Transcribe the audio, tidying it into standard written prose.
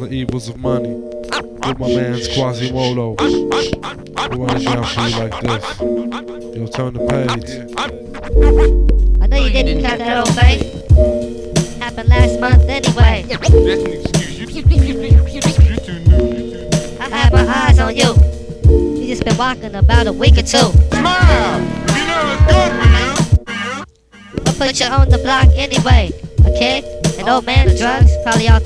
the evils of money. With my man's Quasimodo. We wanna jam for you like this. Yo, turn the page. I know you didn't cut that old face. Happened last month anyway. That's an excuse. You too new. I had my eyes on you. You just been walking about a week or two. Smile! You know it's good for you. What put you on the block anyway? A kid? An old man of drugs? Probably all